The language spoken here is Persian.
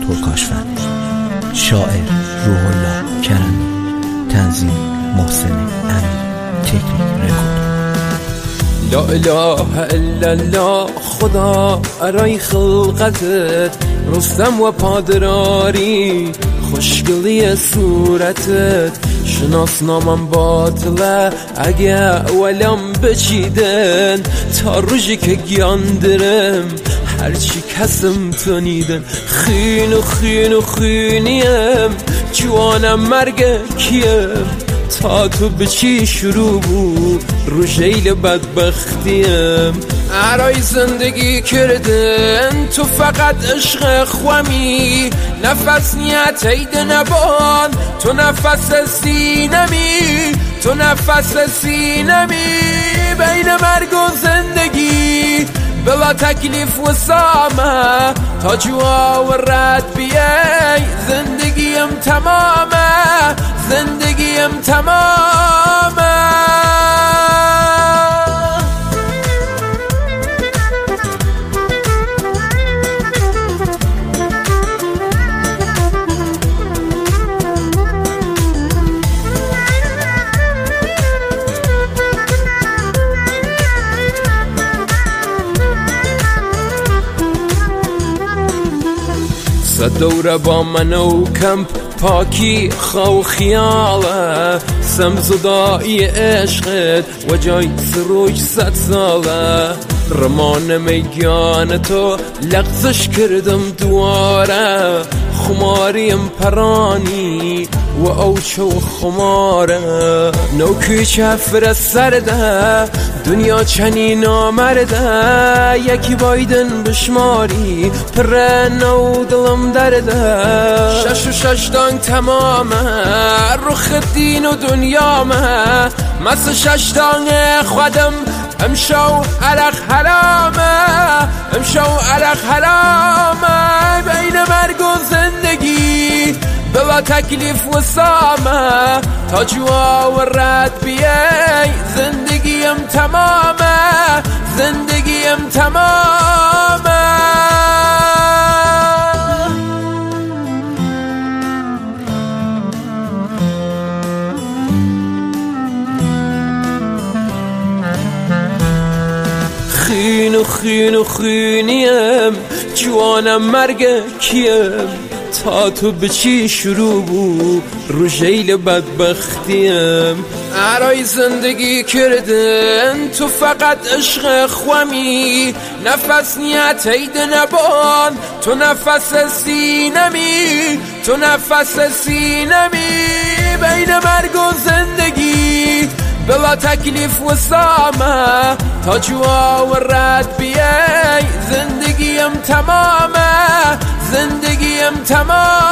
اشترپور کاشفندی، شاعر روح الله کرمی، تنظیم محسن امین، تکنیک رکورد. لا اله الا الله خدا ارای خلقتت، رستم و پادراری خوشگلی صورتت. شناسنامم باطله اگه ولم بچیدن، تا روزی که گیاندرم هرچی کسم تنیدن. خین و خین و خینیم جوانم مرگ کیم، تا تو به چی شروع بود رو جیل بدبختیم. ارای زندگی کردن تو فقط عشق خوامی، نفس نیت عید نبان تو نفس سینمی، تو نفس سینمی. بین مرگ و زندگی بلا تکلیف و سامه، تا جوا و رد بیای زندگیم تمامه، زندگیم تمامه. دوره با من و کمپ پاکی خو خیاله، سمزدایی عشقت و جای سروج 100 ساله. رمان میگان تو لغزش کردم دواره، خماریم پرانی و اوچه و خماره. نوکی چفر سرده دنیا چنین آمرده، یکی بایدن بشماری پر نو دلم درده. 6 و 6 دانگ تمامه رخ دین و دنیامه، مثل 6 دانگ خودم امشو عرق حرامه، امشو عرق حرامه. بین مرگ و زندگی بلا تکلیف و سامه، تا جوا و رد بیای زندگیم تمامه، زندگیم تمامه. خین و خین و خینیم جوانم مرگ کیم، تا تو به چی شروع بود رو جیل بدبختیم. ارای زندگی کردن تو فقط عشق خوامی، نفس نیت عید نبان تو نفس سینمی، تو نفس سینمی. بین مرگ و زندگی بلا تکلیف و سامه، تا جوا و رد بیای زندگیم تمامه، زندگیم تمامه.